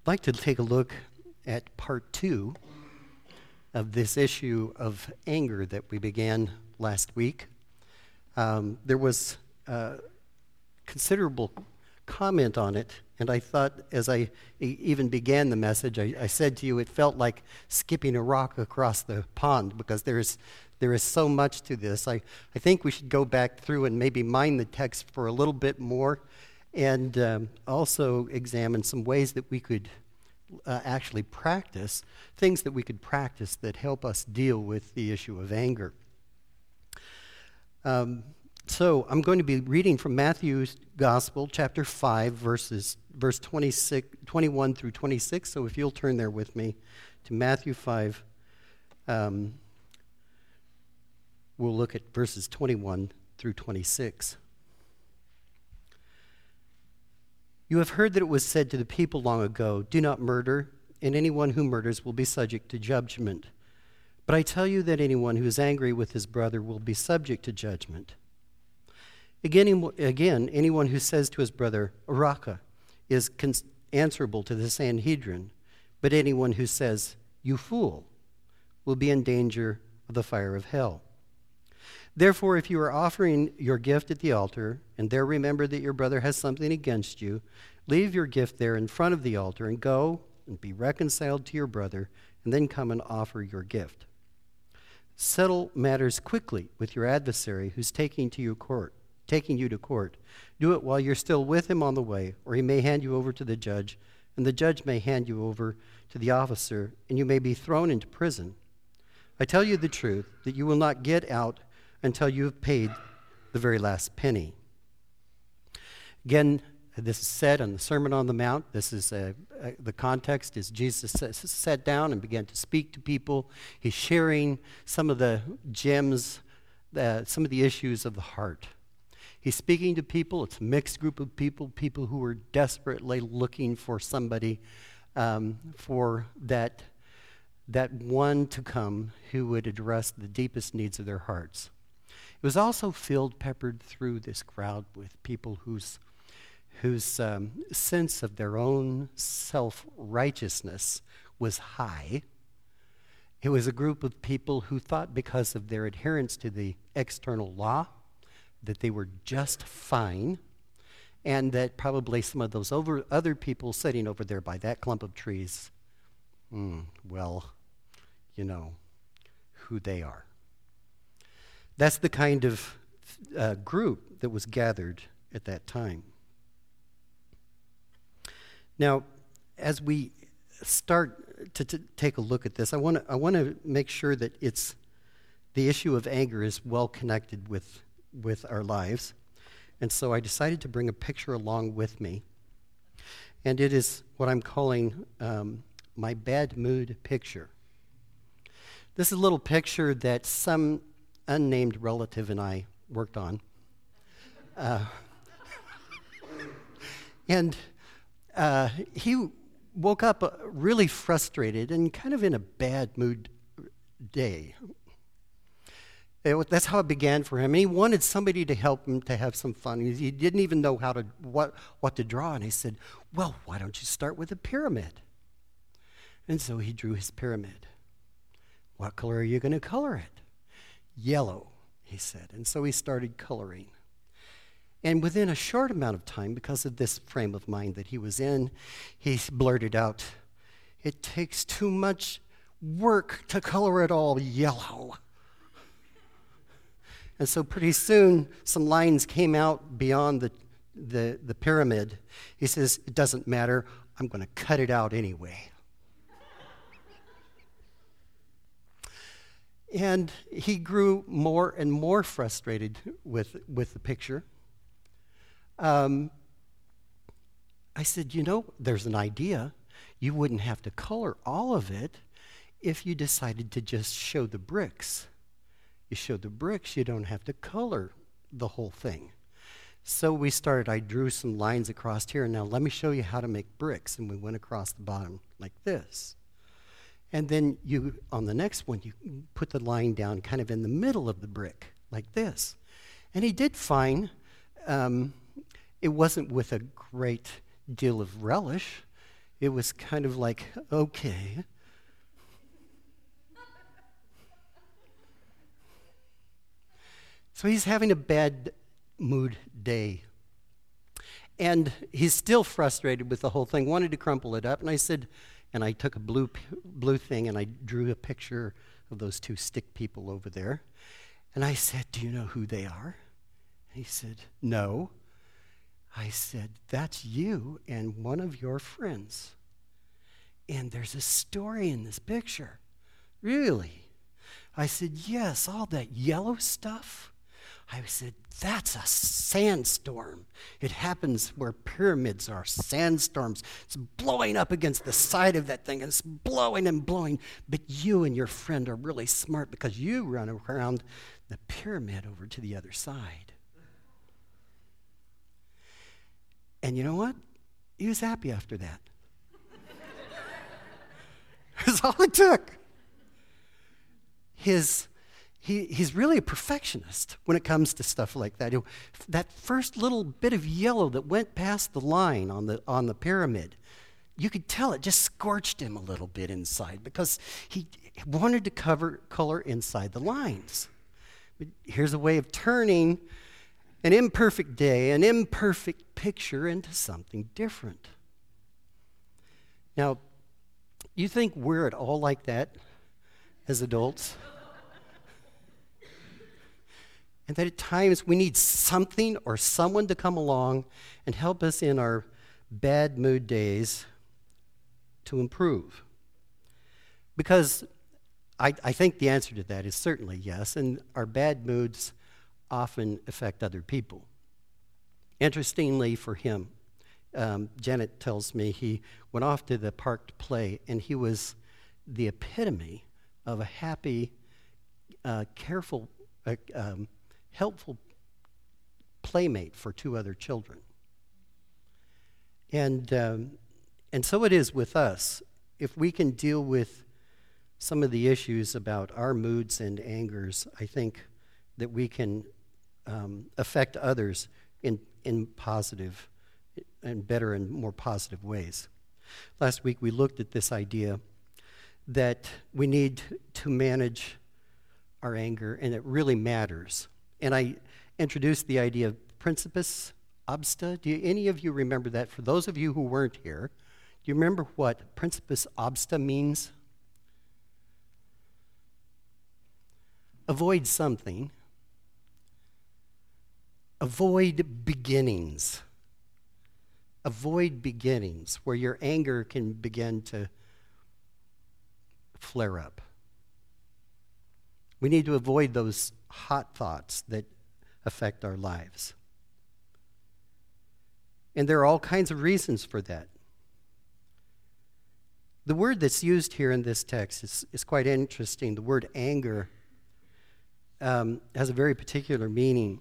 I'd like to take a look at part 2 of this issue of anger that we began last week. There was considerable comment on it, and I thought as I even began the message, I said to you it felt like skipping a rock across the pond because there is so much to this. I think we should go back through and maybe mine the text for a little bit more and also examine some ways that we could actually practice, things that we could practice that help us deal with the issue of anger. So I'm going to be reading from Matthew's Gospel, chapter 5, verse 21 through 26. So if you'll turn there with me to Matthew 5, we'll look at verses 21 through 26. You have heard that it was said to the people long ago, "Do not murder, and anyone who murders will be subject to judgment. But I tell you that anyone who is angry with his brother will be subject to judgment. Again, anyone who says to his brother, 'Araka,' is answerable to the Sanhedrin, but anyone who says, 'You fool,' will be in danger of the fire of hell. Therefore, if you are offering your gift at the altar, and there remember that your brother has something against you, leave your gift there in front of the altar and go and be reconciled to your brother, and then come and offer your gift. Settle matters quickly with your adversary who's taking you to court. Do it while you're still with him on the way, or he may hand you over to the judge, and the judge may hand you over to the officer, and you may be thrown into prison. I tell you the truth, that you will not get out until you have paid the very last penny." Again, this is said on the Sermon on the Mount. This is the context is Jesus sat down and began to speak to people. He's sharing some of the gems, some of the issues of the heart. He's speaking to people. It's a mixed group of people who are desperately looking for somebody, for that one to come who would address the deepest needs of their hearts. It was also peppered through this crowd with people whose sense of their own self-righteousness was high. It was a group of people who thought because of their adherence to the external law that they were just fine, and that probably some of those other people sitting over there by that clump of trees, well, you know who they are. That's the kind of group that was gathered at that time. Now, as we start to take a look at this, I want to make sure that the issue of anger is well connected with our lives. And so I decided to bring a picture along with me. And it is what I'm calling my bad mood picture. This is a little picture that some unnamed relative and I worked on. And he woke up really frustrated and kind of in a bad mood day. That's how it began for him. And he wanted somebody to help him to have some fun. He didn't even know what to draw. And he said, "Well, why don't you start with a pyramid?" And so he drew his pyramid. "What color are you going to color it?" "Yellow," he said. And so he started coloring. And within a short amount of time, because of this frame of mind that he was in, he blurted out, "It takes too much work to color it all yellow." And so pretty soon, some lines came out beyond the pyramid. He says, "It doesn't matter. I'm going to cut it out anyway." And he grew more and more frustrated with the picture. I said, there's an idea. You wouldn't have to color all of it if you decided to just show the bricks. You show the bricks, you don't have to color the whole thing. So I drew some lines across here. Now let me show you how to make bricks. And we went across the bottom like this. And then on the next one, you put the line down kind of in the middle of the brick like this. And he did fine. It wasn't with a great deal of relish. it was kind of like, okay. So he's having a bad mood day. And he's still frustrated with the whole thing, wanted to crumple it up. And I said, and I took a blue thing and I drew a picture of those two stick people over there. And I said, do you know who they are? And he said, no. I said, that's you and one of your friends. And there's a story in this picture. Really? I said, yes, all that yellow stuff. I said, that's a sandstorm. It happens where pyramids are, sandstorms. It's blowing up against the side of that thing, and it's blowing and blowing. But you and your friend are really smart because you run around the pyramid over to the other side. And you know what? He was happy after that. That's all it took. He's really a perfectionist when it comes to stuff like that. That first little bit of yellow that went past the line on the pyramid, you could tell it just scorched him a little bit inside because he wanted to color inside the lines. But here's a way of turning an imperfect day, an imperfect picture into something different. Now, you think we're at all like that as adults? And that at times we need something or someone to come along and help us in our bad mood days to improve. Because I think the answer to that is certainly yes, and our bad moods often affect other people. Interestingly for him, Janet tells me he went off to the park to play, and he was the epitome of a happy, careful, helpful playmate for two other children. And so it is with us. If we can deal with some of the issues about our moods and angers, I think that we can affect others in positive and better and more positive ways. Last week we looked at this idea that we need to manage our anger, and it really matters. And I introduced the idea of principis obsta. Do any of you remember that? For those of you who weren't here, do you remember what principis obsta means? Avoid something. Avoid beginnings. Avoid beginnings where your anger can begin to flare up. We need to avoid those hot thoughts that affect our lives. And there are all kinds of reasons for that. The word that's used here in this text is quite interesting. The word anger has a very particular meaning.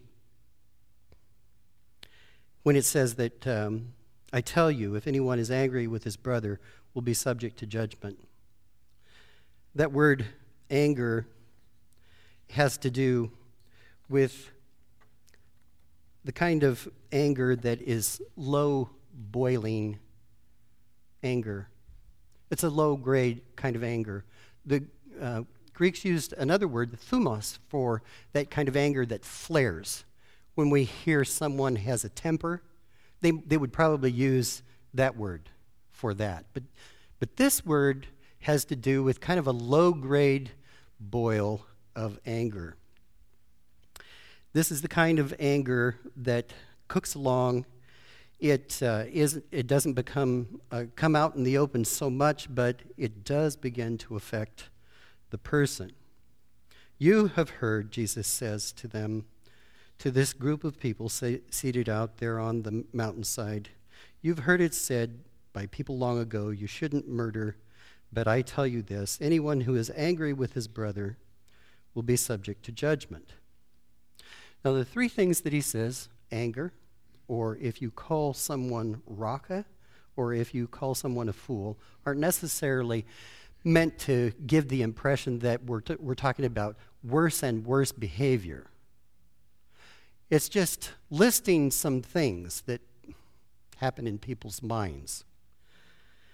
When it says that, I tell you, if anyone is angry with his brother, will be subject to judgment. That word anger has to do with the kind of anger that is low boiling anger. It's a low grade kind of anger. The Greeks used another word, thumos, for that kind of anger that flares. When we hear someone has a temper, they would probably use that word for that. But this word has to do with kind of a low grade boil of anger. This is the kind of anger that cooks along. It doesn't come out in the open so much, but it does begin to affect the person. You have heard, Jesus says to them, to this group of people seated out there on the mountainside, you've heard it said by people long ago, you shouldn't murder, but I tell you this, anyone who is angry with his brother will be subject to judgment. Now, the three things that he says, anger, or if you call someone raka, or if you call someone a fool, aren't necessarily meant to give the impression that we're talking about worse and worse behavior. It's just listing some things that happen in people's minds.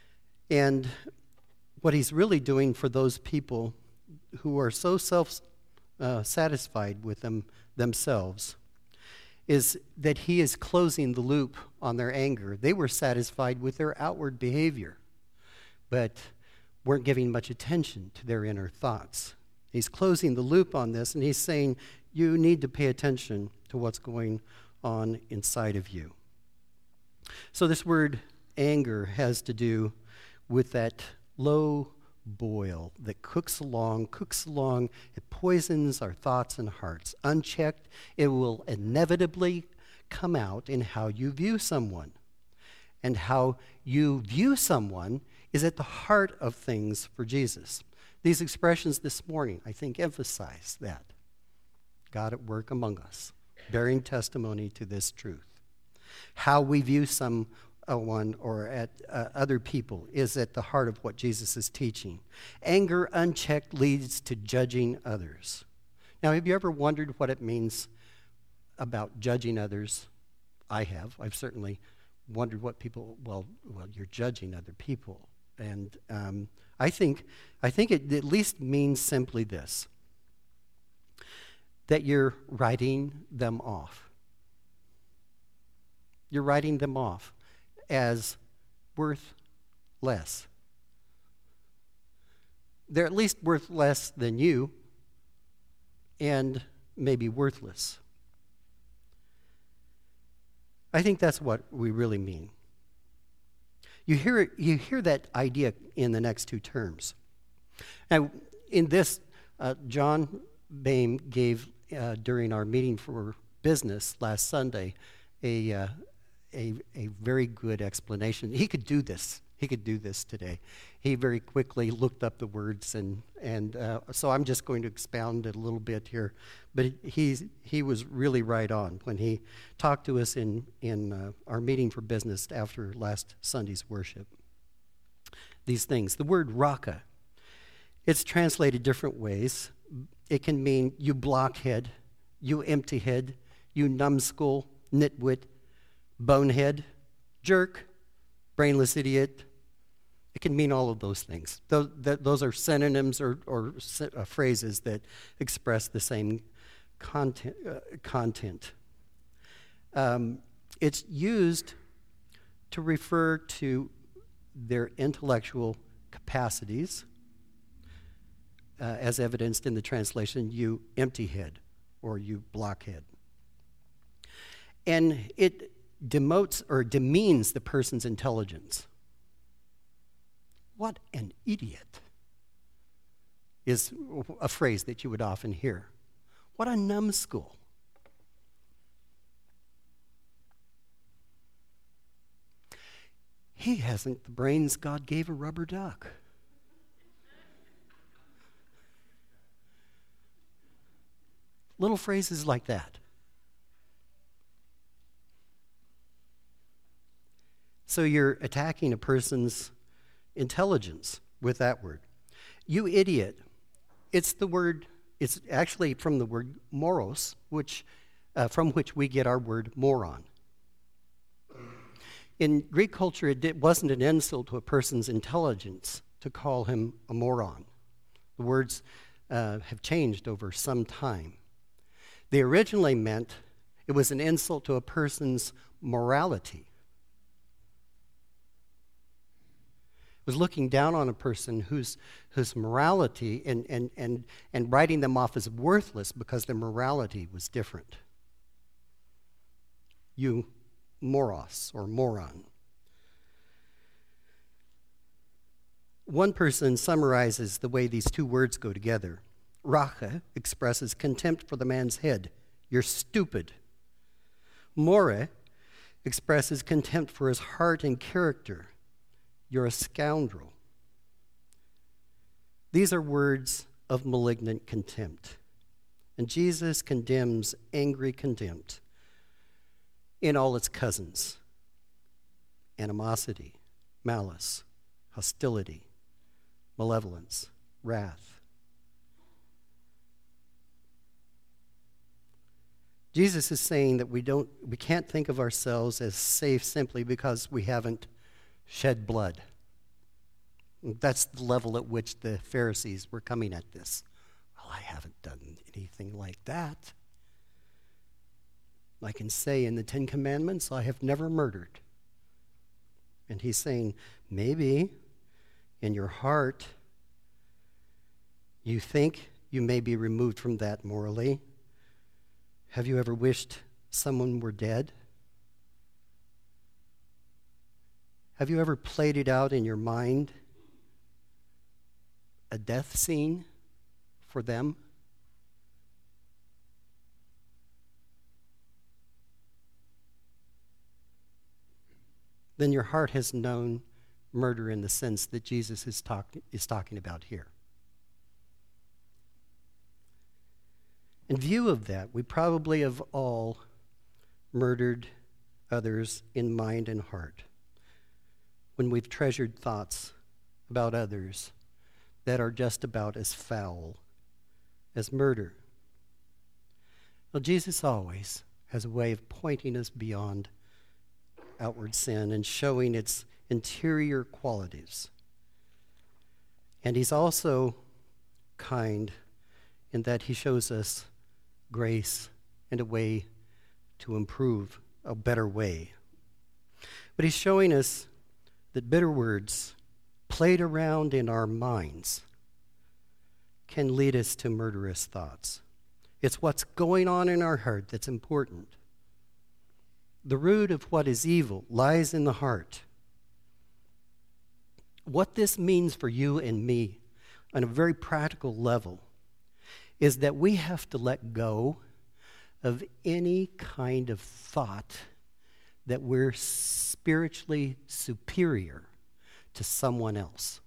And what he's really doing for those people who are so satisfied with themselves is that he is closing the loop on their anger. They were satisfied with their outward behavior, but weren't giving much attention to their inner thoughts. He's closing the loop on this, and he's saying, you need to pay attention to what's going on inside of you. So this word anger has to do with that low boil that cooks along, it poisons our thoughts and hearts. Unchecked, it will inevitably come out in how you view someone. And how you view someone is at the heart of things for Jesus. These expressions this morning, I think, emphasize that. God at work among us, bearing testimony to this truth. How we view someone or at other people is at the heart of what Jesus is teaching. Anger unchecked leads to judging others. Now, have you ever wondered what it means about judging others? I have. I've certainly wondered what people, well, you're judging other people. And I think it at least means simply this, that you're writing them off. You're writing them off as worth less. They're at least worth less than you and maybe worthless. I think that's what we really mean. You hear that idea in the next two terms. Now, in this, John Boehm gave, during our meeting for business last Sunday, a very good explanation. He could do this. He could do this today. He very quickly looked up the words, and so I'm just going to expound it a little bit here. But he was really right on when he talked to us in our meeting for business after last Sunday's worship. These things. The word raka, it's translated different ways. It can mean you blockhead, you empty head, you numbskull, nitwit, bonehead, jerk, brainless idiot. It can mean all of those things. Those are synonyms or phrases that express the same content. It's used to refer to their intellectual capacities, as evidenced in the translation, you empty head or you blockhead. And it demotes or demeans the person's intelligence. What an idiot is a phrase that you would often hear. What a numbskull. He hasn't the brains God gave a rubber duck. Little phrases like that. So you're attacking a person's intelligence with that word. You idiot. It's actually from the word moros, from which we get our word moron. In Greek culture, it wasn't an insult to a person's intelligence to call him a moron. The words have changed over some time. They originally meant it was an insult to a person's morality. It was looking down on a person whose morality and writing them off as worthless because their morality was different. You moros or moron. One person summarizes the way these two words go together. Racha expresses contempt for the man's head. You're stupid. More expresses contempt for his heart and character. You're a scoundrel. These are words of malignant contempt. And Jesus condemns angry contempt in all its cousins: animosity, malice, hostility, malevolence, wrath. Jesus is saying that we can't think of ourselves as safe simply because we haven't shed blood. That's the level at which the Pharisees were coming at this. Well, I haven't done anything like that. I can say in the Ten Commandments, I have never murdered. And he's saying, maybe in your heart, you think you may be removed from that morally. Have you ever wished someone were dead? Have you ever played it out in your mind, a death scene for them? Then your heart has known murder in the sense that Jesus is talking about here. In view of that, we probably have all murdered others in mind and heart when we've treasured thoughts about others that are just about as foul as murder. Well, Jesus always has a way of pointing us beyond outward sin and showing its interior qualities. And he's also kind in that he shows us grace and a way to improve, a better way. But he's showing us that bitter words played around in our minds can lead us to murderous thoughts. It's what's going on in our heart that's important. The root of what is evil lies in the heart. What this means for you and me on a very practical level is that we have to let go of any kind of thought that we're spiritually superior to someone else.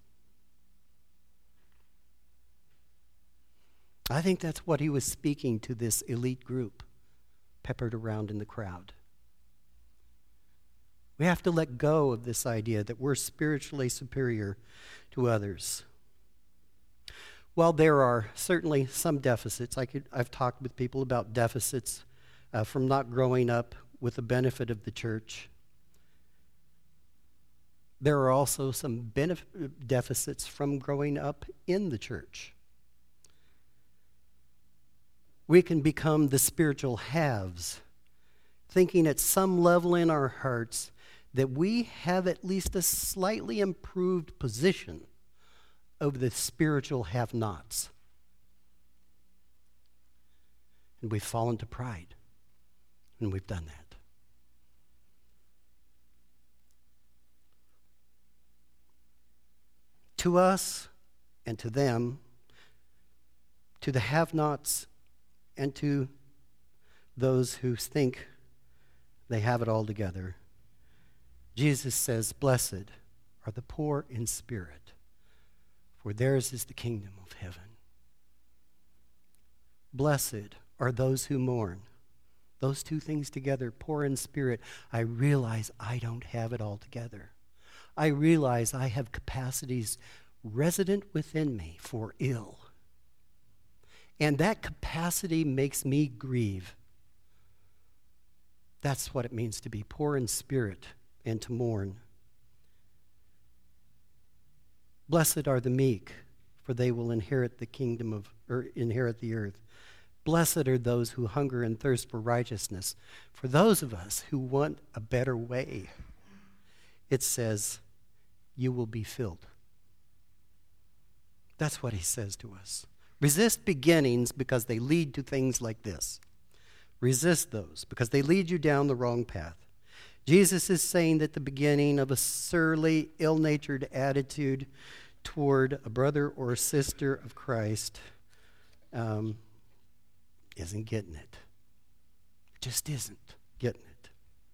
I think that's what he was speaking to this elite group peppered around in the crowd. We have to let go of this idea that we're spiritually superior to others. While there are certainly some deficits, I've talked with people about deficits from not growing up with the benefit of the church. There are also some deficits from growing up in the church. We can become the spiritual haves, thinking at some level in our hearts that we have at least a slightly improved position over the spiritual have-nots. And we've fallen to pride when we've done that. To us and to them, to the have-nots and to those who think they have it all together, Jesus says, "Blessed are the poor in spirit, for theirs is the kingdom of heaven." Blessed are those who mourn. Those two things together, poor in spirit. I realize I don't have it all together. I realize I have capacities resident within me for ill. And that capacity makes me grieve. That's what it means to be poor in spirit and to mourn. Blessed are the meek, for they will inherit the kingdom of, or inherit the earth. Blessed are those who hunger and thirst for righteousness. For those of us who want a better way, it says, you will be filled. That's what he says to us. Resist beginnings because they lead to things like this. Resist those because they lead you down the wrong path. Jesus is saying that the beginning of a surly, ill-natured attitude toward a brother or a sister of Christ isn't getting it. It just isn't getting it.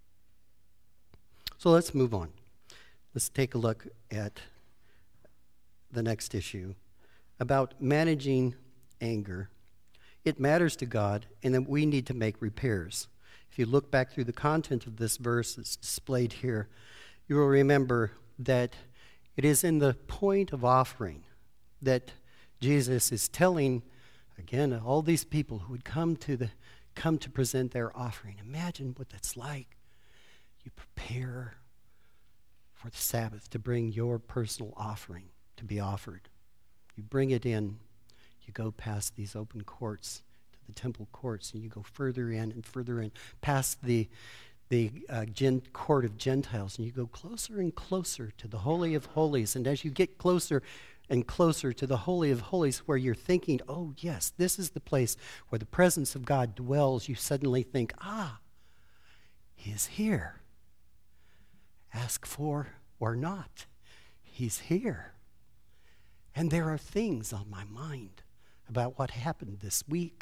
So let's move on. Let's take a look at the next issue about managing anger. It matters to God, and that we need to make repairs. If you look back through the content of this verse that's displayed here, you will remember that it is in the point of offering that Jesus is telling, again, all these people who would come to present their offering. Imagine what that's like. You prepare for the Sabbath to bring your personal offering. to be offered. You bring it in, you go past these open courts to the temple courts, and you go further in, past the court of Gentiles, and you go closer and closer to the Holy of Holies. And as you get closer and closer to the Holy of Holies, where you're thinking, oh yes, this is the place where the presence of God dwells, you suddenly think, He is here. Ask for or not, He's here. And there are things on my mind about what happened this week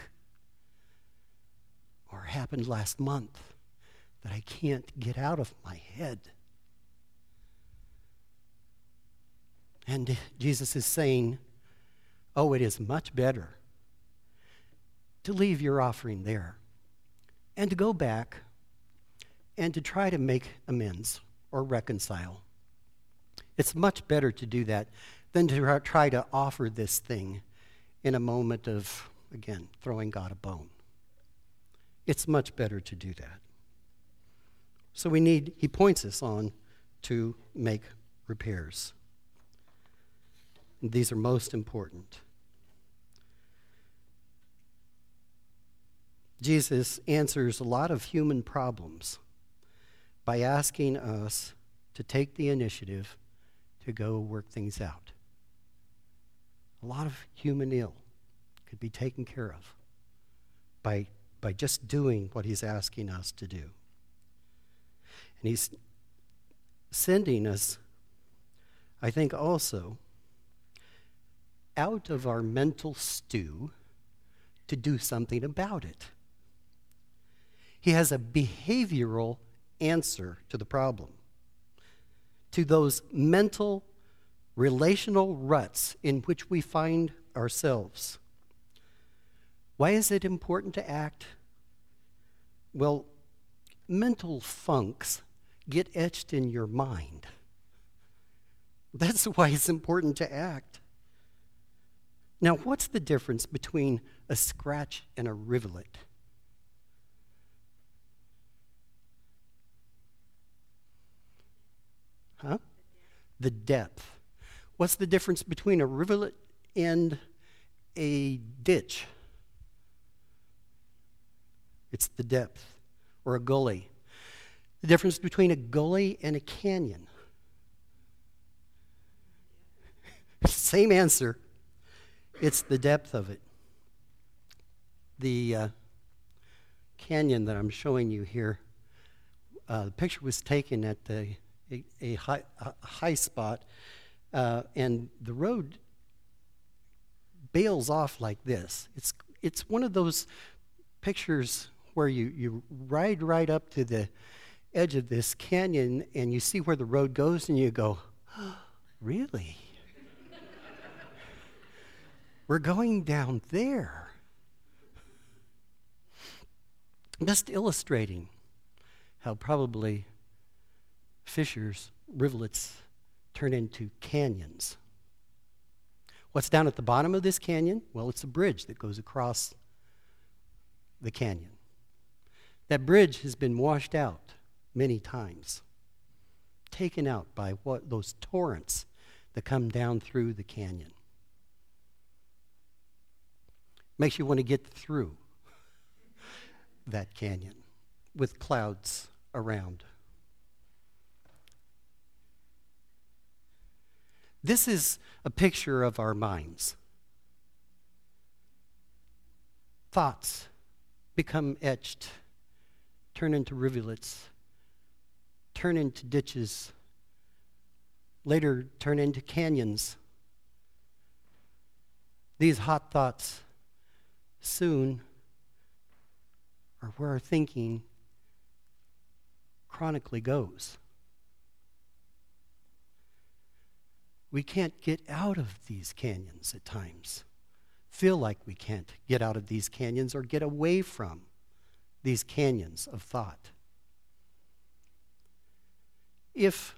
or happened last month that I can't get out of my head. And Jesus is saying, it is much better to leave your offering there and to go back and to try to make amends or reconcile. It's much better to do that than to try to offer this thing in a moment of, again, throwing God a bone. It's much better to do that. So he points us on to make repairs. And these are most important. Jesus answers a lot of human problems by asking us to take the initiative to go work things out. A lot of human ill could be taken care of by just doing what he's asking us to do. And he's sending us, I think, also out of our mental stew to do something about it. He has a behavioral answer to the problem, to those mental, relational ruts in which we find ourselves. Why is it important to act? Well, mental funks get etched in your mind. That's why it's important to act. Now, what's the difference between a scratch and a rivulet? The depth. What's the difference between a rivulet and a ditch? It's the depth, or a gully. The difference between a gully and a canyon. Same answer. It's the depth of it. The canyon that I'm showing you here, the picture was taken at a high spot, and the road bails off like this. It's one of those pictures where you ride right up to the edge of this canyon and you see where the road goes and you go, really? We're going down there. Just illustrating how probably fissures, rivulets, turn into canyons. What's down at the bottom of this canyon? Well, it's a bridge that goes across the canyon. That bridge has been washed out many times, taken out by those torrents that come down through the canyon. Makes you want to get through that canyon with clouds around. This is a picture of our minds. Thoughts become etched, turn into rivulets, turn into ditches, later turn into canyons. These hot thoughts soon are where our thinking chronically goes. We can't get out of these canyons at times. Feel like we can't get out of these canyons or get away from these canyons of thought. If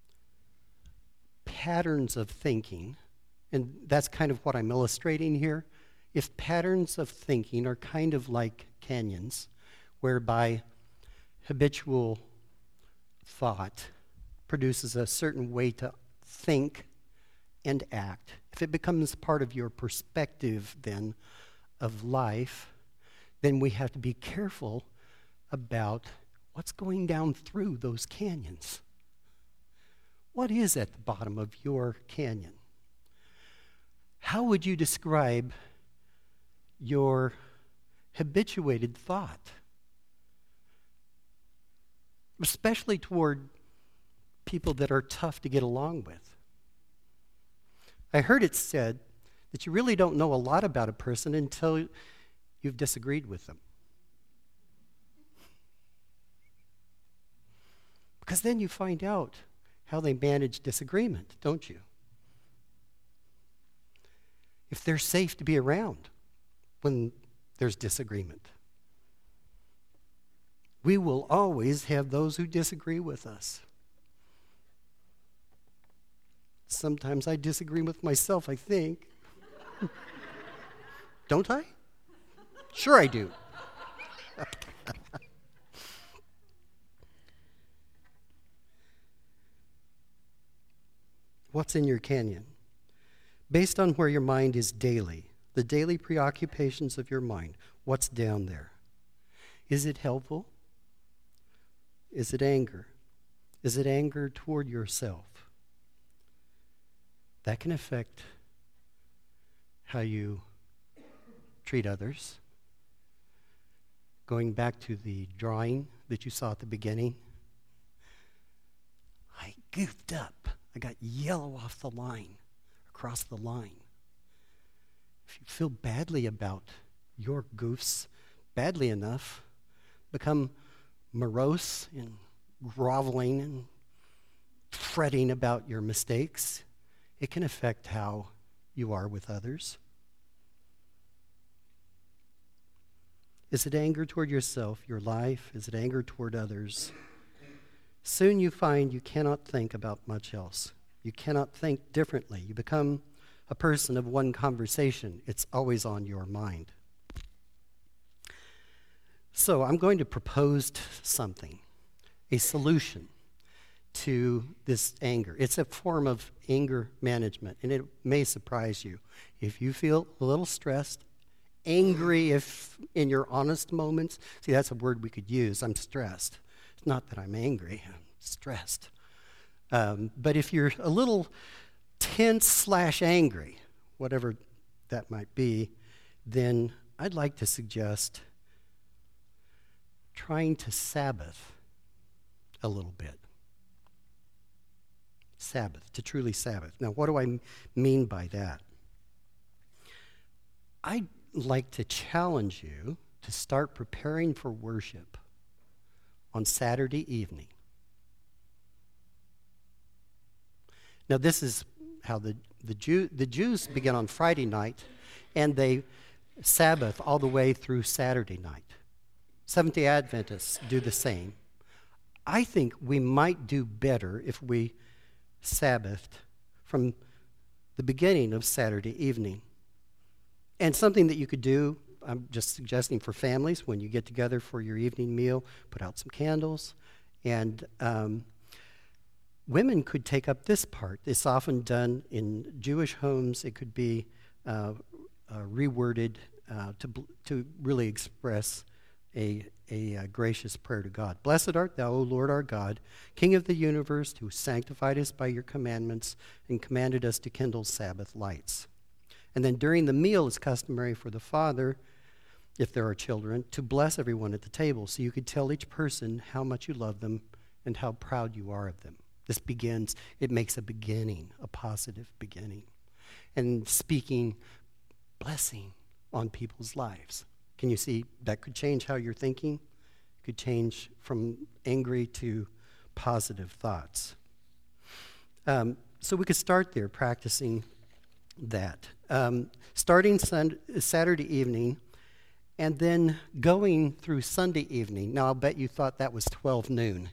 patterns of thinking, and that's kind of what I'm illustrating here, if patterns of thinking are kind of like canyons, whereby habitual thought produces a certain way to think and act, if it becomes part of your perspective then of life, then we have to be careful about what's going down through those canyons. What is at the bottom of your canyon? How would you describe your habituated thought, especially toward people that are tough to get along with? I heard it said that you really don't know a lot about a person until you've disagreed with them. Because then you find out how they manage disagreement, don't you? If they're safe to be around when there's disagreement. We will always have those who disagree with us. Sometimes I disagree with myself, I think. Don't I? Sure I do. What's in your canyon? Based on where your mind is daily, the daily preoccupations of your mind, what's down there? Is it helpful? Is it anger? Is it anger toward yourself? That can affect how you treat others. Going back to the drawing that you saw at the beginning, I goofed up. I got yellow off the line, across the line. If you feel badly about your goofs, badly enough, become morose and groveling and fretting about your mistakes, it can affect how you are with others. Is it anger toward yourself, your life? Is it anger toward others? Soon you find you cannot think about much else. You cannot think differently. You become a person of one conversation. It's always on your mind. So I'm going to propose something, a solution to this anger. It's a form of anger management, and it may surprise you. If you feel a little stressed, angry if in your honest moments, see, that's a word we could use, I'm stressed. It's not that I'm angry, I'm stressed. But if you're a little tense/angry, whatever that might be, then I'd like to suggest trying to Sabbath a little bit. Sabbath, to truly Sabbath. Now, what do I mean by that? I'd like to challenge you to start preparing for worship on Saturday evening. Now, this is how the Jews begin on Friday night, and they Sabbath all the way through Saturday night. Seventh-day Adventists do the same. I think we might do better if we Sabbathed from the beginning of Saturday evening. And something that you could do, I'm just suggesting for families, when you get together for your evening meal, put out some candles. And women could take up this part. It's often done in Jewish homes. It could be reworded to really express a gracious prayer to God. Blessed art thou, O Lord our God, King of the universe, who sanctified us by your commandments and commanded us to kindle Sabbath lights. And then during the meal, it's customary for the father, if there are children, to bless everyone at the table, so you could tell each person how much you love them and how proud you are of them. It makes a beginning, a positive beginning. And speaking blessing on people's lives. Can you see that could change how you're thinking? It could change from angry to positive thoughts. So we could start there practicing that. Starting Saturday evening and then going through Sunday evening. Now, I'll bet you thought that was 12 noon.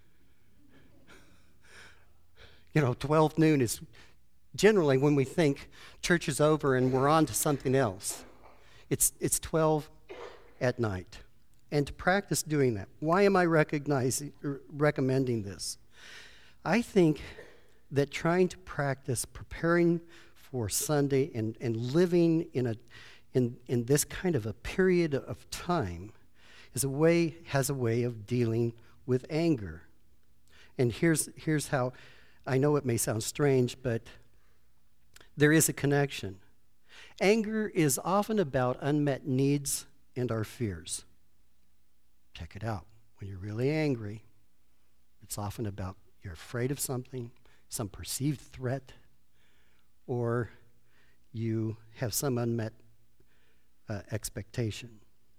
12 noon is generally when we think church is over and we're on to something else. It's 12 at night. And to practice doing that, why am I recommending this? I think that trying to practice preparing for Sunday and living in this kind of a period of time has a way of dealing with anger. And here's how, I know it may sound strange, but there is a connection. Anger is often about unmet needs and our fears. Check it out. When you're really angry, it's often about you're afraid of something, some perceived threat, or you have some unmet expectation.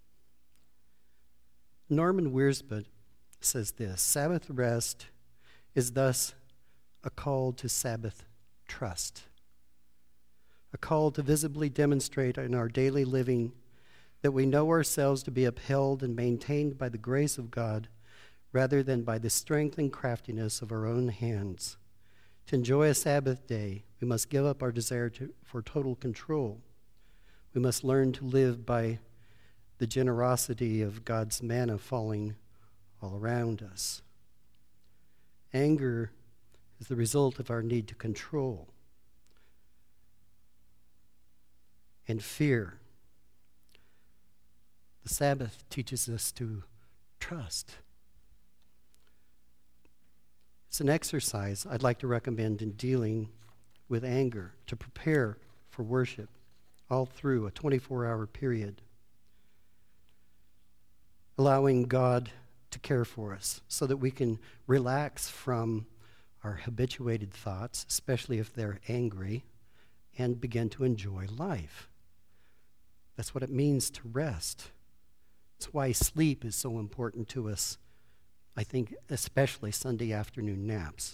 Norman Wiersbe says this: Sabbath rest is thus a call to Sabbath trust, a call to visibly demonstrate in our daily living that we know ourselves to be upheld and maintained by the grace of God rather than by the strength and craftiness of our own hands. To enjoy a Sabbath day, we must give up our desire for total control. We must learn to live by the generosity of God's manna falling all around us. Anger is the result of our need to control. And fear. The Sabbath teaches us to trust. It's an exercise I'd like to recommend in dealing with anger, to prepare for worship all through a 24-hour period. Allowing God to care for us so that we can relax from our habituated thoughts, especially if they're angry, and begin to enjoy life. That's what it means to rest. That's why sleep is so important to us, I think especially Sunday afternoon naps.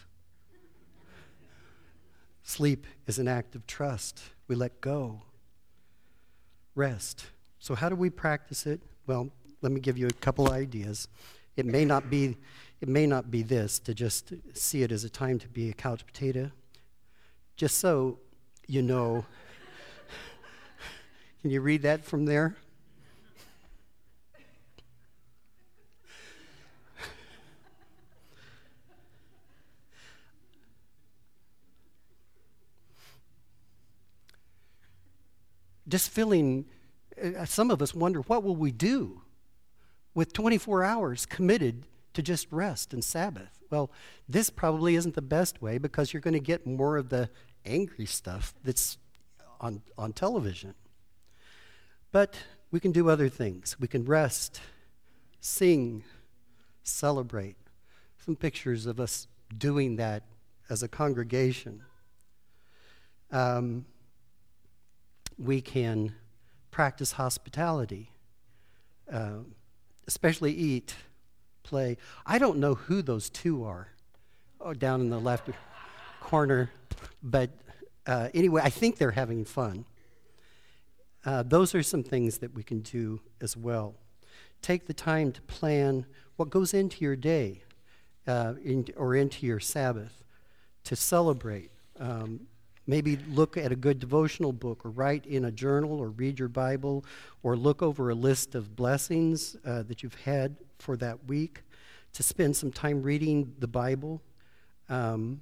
Sleep is an act of trust. We let go. Rest. So how do we practice it? Well, let me give you a couple ideas. It may not be this, to just see it as a time to be a couch potato. Just so you know. Can you read that from there? Just feeling, some of us wonder, what will we do with 24 hours committed to just rest and Sabbath? Well, this probably isn't the best way because you're going to get more of the angry stuff that's on television. But we can do other things. We can rest, sing, celebrate. Some pictures of us doing that as a congregation. We can practice hospitality, especially eat, play. I don't know who those two are down in the left corner, but anyway, I think they're having fun. Those are some things that we can do as well. Take the time to plan what goes into your day or into your Sabbath, to celebrate. Maybe look at a good devotional book, or write in a journal, or read your Bible, or look over a list of blessings that you've had for that week, to spend some time reading the Bible, and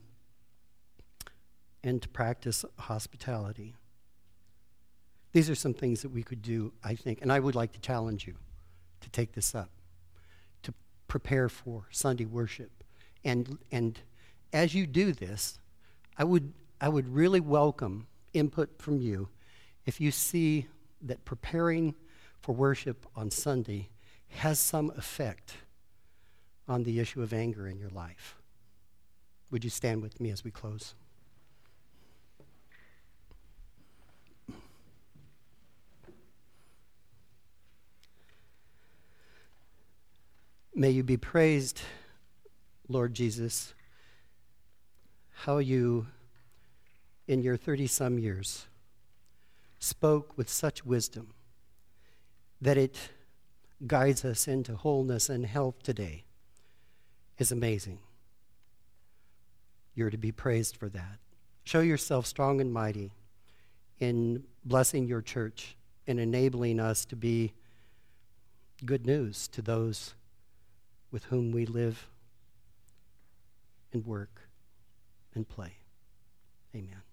to practice hospitality. These are some things that we could do, I think, and I would like to challenge you to take this up, to prepare for Sunday worship. And as you do this, I would really welcome input from you if you see that preparing for worship on Sunday has some effect on the issue of anger in your life. Would you stand with me as we close? May you be praised, Lord Jesus, how you, in your 30-some years, spoke with such wisdom that it guides us into wholeness and health today is amazing. You're to be praised for that. Show yourself strong and mighty in blessing your church and enabling us to be good news to those with whom we live and work and play. Amen.